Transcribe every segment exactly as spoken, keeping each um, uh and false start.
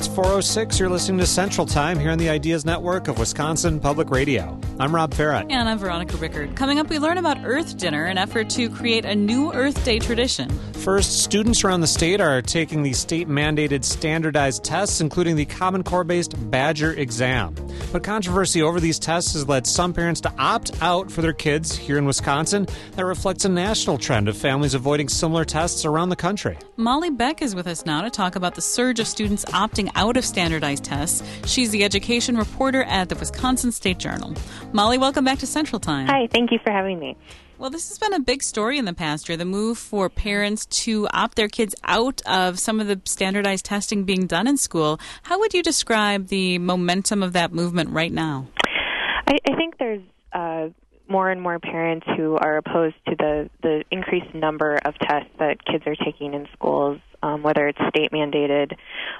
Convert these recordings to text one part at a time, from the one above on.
It's four oh six. You're listening to Central Time here on the Ideas Network of Wisconsin Public Radio. I'm Rob Farrett. And I'm Veronica Rickard. Coming up, we learn about Earth Dinner, an effort to create a new Earth Day tradition. First, students around the state are taking the state-mandated standardized tests, including the Common Core-based Badger exam. But controversy over these tests has led some parents to opt out for their kids here in Wisconsin. That reflects a national trend of families avoiding similar tests around the country. Molly Beck is with us now to talk about the surge of students opting out of standardized tests. She's the education reporter at the Wisconsin State Journal. Molly, welcome back to Central Time. Hi, thank you for having me. Well, this has been a big story in the past year, the move for parents to opt their kids out of some of the standardized testing being done in school. How would you describe the momentum of that movement right now? I, I think there's uh, more and more parents who are opposed to the, the increased number of tests that kids are taking in schools, um, whether it's state-mandated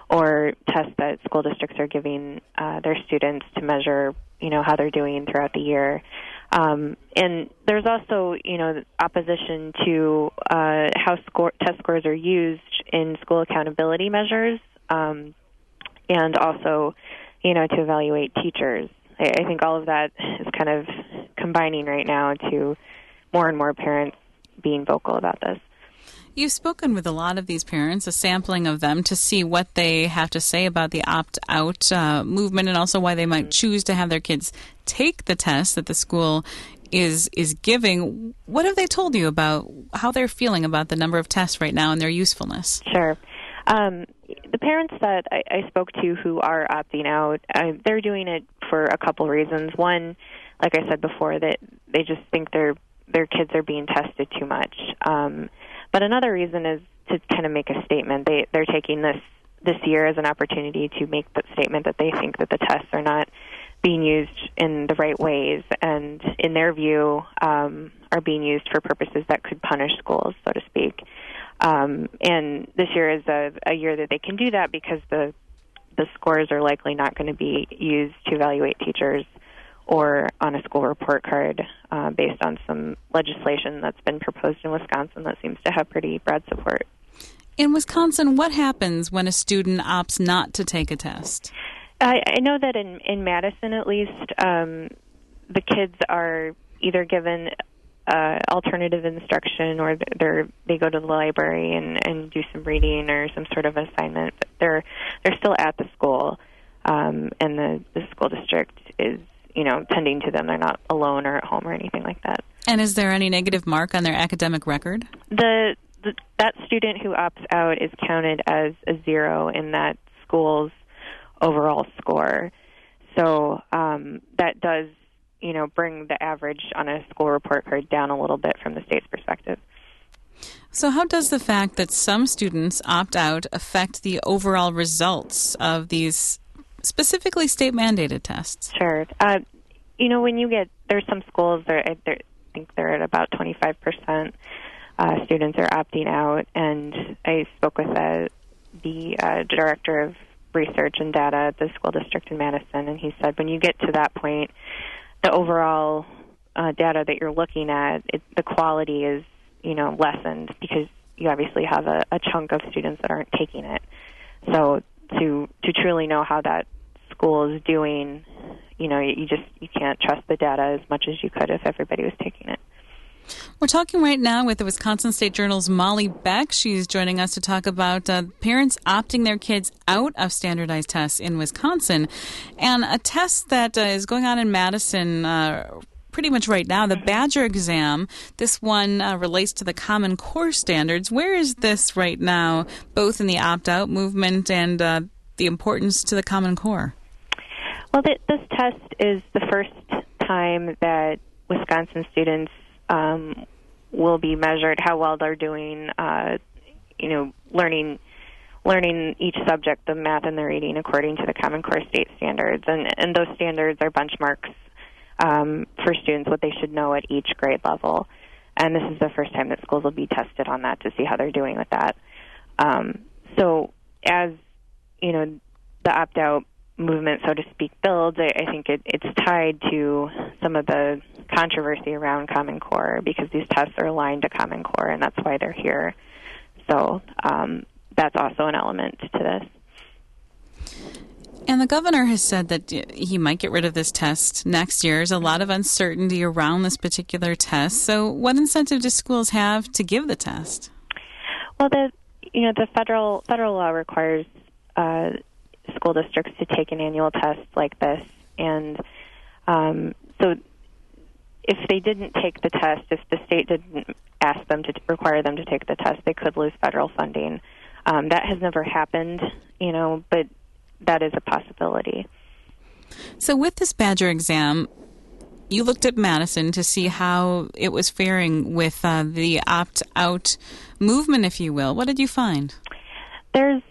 or tests that school districts are giving uh, their students to measure, you know, how they're doing throughout the year. Um, and there's also, you know, opposition to uh, how score, test scores are used in school accountability measures, um, and also, you know, to evaluate teachers. I, I think all of that is kind of combining right now to more and more parents being vocal about this. You've spoken with a lot of these parents, a sampling of them, to see what they have to say about the opt-out uh, movement and also why they might choose to have their kids take the test that the school is is giving. What have they told you about how they're feeling about the number of tests right now and their usefulness? Sure. Um, the parents that I, I spoke to who are opting out, uh, they're doing it for a couple reasons. One, like I said before, that they just think their their kids are being tested too much. Um, but another reason is to kind of make a statement. They they're taking this this year as an opportunity to make the statement that they think that the tests are not being used in the right ways, and in their view, um, are being used for purposes that could punish schools, so to speak. Um, and this year is a, a year that they can do that because the the scores are likely not going to be used to evaluate teachers or on a school report card uh, based on some legislation that's been proposed in Wisconsin that seems to have pretty broad support. In Wisconsin, what happens when a student opts not to take a test? I, I know that in, in Madison, at least, um, the kids are either given uh, alternative instruction or they're, they go to the library and, and do some reading or some sort of assignment, but they're they're still at the school, um, and the, the school district is, you know, tending to them. They're not alone or at home or anything like that. And is there any negative mark on their academic record? The, the that student who opts out is counted as a zero in that school's overall score. So um, that does, you know, bring the average on a school report card down a little bit from the state's perspective. So how does the fact that some students opt out affect the overall results of these specifically state-mandated tests? Sure. Uh, you know, when you get, there's some schools, that I think they're at about twenty-five percent uh, students are opting out, and I spoke with uh, the uh, director of research and data at the school district in Madison, and he said when you get to that point, the overall uh, data that you're looking at, it, the quality is, you know, lessened because you obviously have a, a chunk of students that aren't taking it. So to to truly know how that school is doing, you know, you just you can't trust the data as much as you could if everybody was taking it. We're talking right now with the Wisconsin State Journal's Molly Beck. She's joining us to talk about uh, parents opting their kids out of standardized tests in Wisconsin. And a test that uh, is going on in Madison uh, pretty much right now, the Badger exam. This one uh, relates to the Common Core standards. Where is this right now, both in the opt-out movement and uh, the importance to the Common Core? Well, th- this test is the first time that Wisconsin students Um, will be measured how well they're doing, uh, you know, learning learning each subject, the math and the reading, according to the Common Core state standards. And, and those standards are benchmarks um, for students, what they should know at each grade level. And this is the first time that schools will be tested on that to see how they're doing with that. Um, so as, you know, the opt-out movement, so to speak, builds, I, I think it, it's tied to some of the controversy around Common Core because these tests are aligned to Common Core, and that's why they're here. So um, that's also an element to this. And the governor has said that he might get rid of this test next year. There's a lot of uncertainty around this particular test. So what incentive do schools have to give the test? Well, the you know the federal federal law requires uh, school districts to take an annual test like this, and um, so if they didn't take the test, if the state didn't ask them to require them to take the test, they could lose federal funding. Um, that has never happened, you know, but that is a possibility. So with this Badger exam, you looked at Madison to see how it was faring with uh, the opt-out movement, if you will. What did you find? There's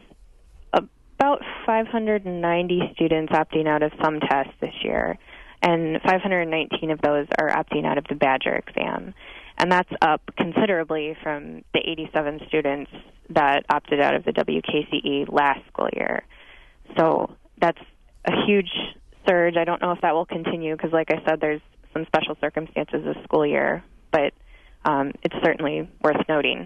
about five hundred ninety students opting out of some tests this year, and five hundred nineteen of those are opting out of the Badger exam. And that's up considerably from the eighty-seven students that opted out of the W K C E last school year. So that's a huge surge. I don't know if that will continue because, like I said, there's some special circumstances this school year, but um, it's certainly worth noting.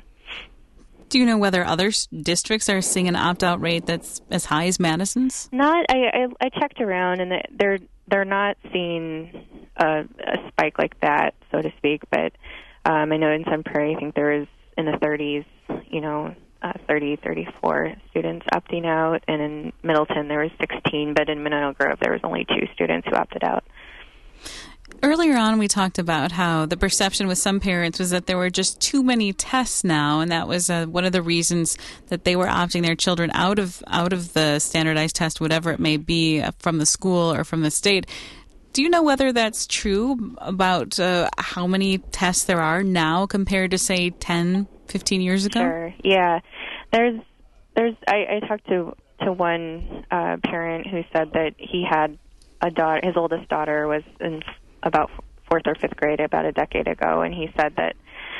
Do you know whether other districts are seeing an opt-out rate that's as high as Madison's? Not. I, I, I checked around, and they're they're not seeing a, a spike like that, so to speak. But um, I know in Sun Prairie, I think there is in the thirties, you know, uh, thirty, thirty-four students opting out, and in Middleton there was sixteen, but in Minot Grove there was only two students who opted out. Earlier on, we talked about how the perception with some parents was that there were just too many tests now, and that was uh, one of the reasons that they were opting their children out of out of the standardized test, whatever it may be, uh, from the school or from the state. Do you know whether that's true about uh, how many tests there are now compared to, say, ten, fifteen years ago? Sure, yeah. There's, there's. I, I talked to, to one uh, parent who said that he had a daughter, his oldest daughter was in about fourth or fifth grade about a decade ago, and he said that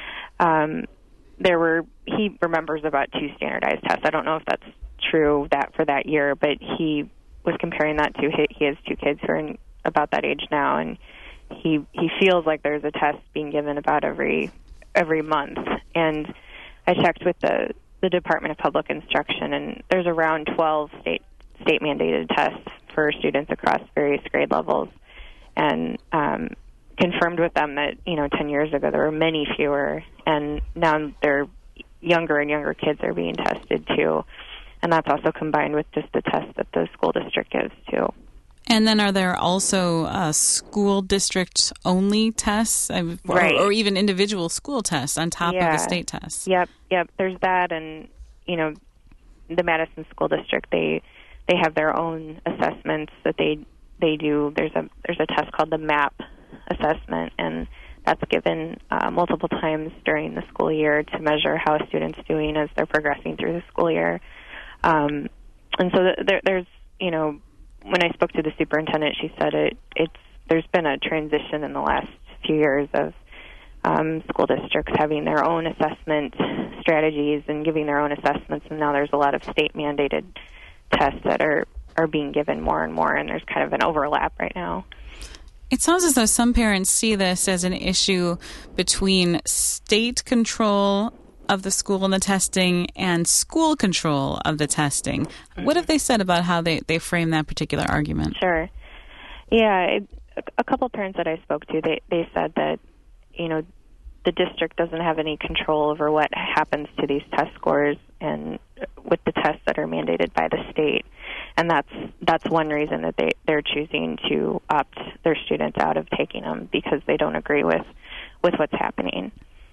um, there were, he remembers about two standardized tests. I don't know if that's true that for that year, but he was comparing that to, he has two kids who are in about that age now, and he he feels like there's a test being given about every every month. And I checked with the, the Department of Public Instruction, and there's around twelve state state mandated tests for students across various grade levels. And um, confirmed with them that, you know, ten years ago there were many fewer, and now they're younger and younger kids are being tested too. And that's also combined with just the test that the school district gives too. And then are there also uh, school district-only tests, or, right. or even individual school tests on top yeah. of the state tests? Yep, yep. There's that, and, you know, the Madison School District, they they have their own assessments that they they do. There's a there's a test called the MAP assessment, and that's given uh, multiple times during the school year to measure how a student's doing as they're progressing through the school year. Um, and so th- there, there's, you know, when I spoke to the superintendent, she said it it's there's been a transition in the last few years of um, school districts having their own assessment strategies and giving their own assessments, and now there's a lot of state-mandated tests that are, are being given more and more, and there's kind of an overlap right now. It sounds as though some parents see this as an issue between state control of the school and the testing and school control of the testing. Mm-hmm. What have they said about how they, they frame that particular argument? Sure. Yeah, it, a couple parents that I spoke to, they, they said that, you know, the district doesn't have any control over what happens to these test scores and with the tests that are mandated by the state. And that's that's one reason that they, they're choosing to opt their students out of taking them, because they don't agree with, with what's happening.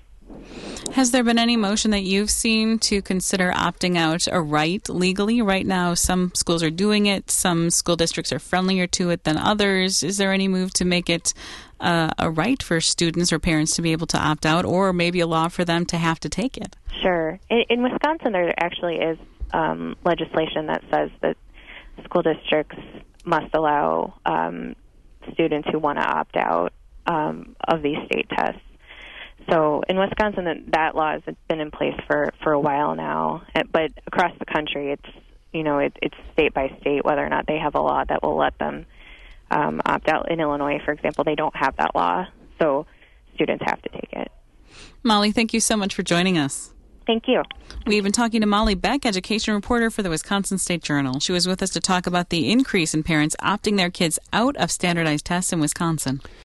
Has there been any motion that you've seen to consider opting out a right legally? Right now, some schools are doing it. Some school districts are friendlier to it than others. Is there any move to make it uh, a right for students or parents to be able to opt out, or maybe a law for them to have to take it? Sure. In, in Wisconsin, there actually is um, legislation that says that school districts must allow um, students who want to opt out um, of these state tests. So in Wisconsin, that, that law has been in place for, for a while now. But across the country, it's you know it, it's state by state whether or not they have a law that will let them um, opt out. In Illinois, for example, they don't have that law, so students have to take it. Molly, thank you so much for joining us. Thank you. We've been talking to Molly Beck, education reporter for the Wisconsin State Journal. She was with us to talk about the increase in parents opting their kids out of standardized tests in Wisconsin.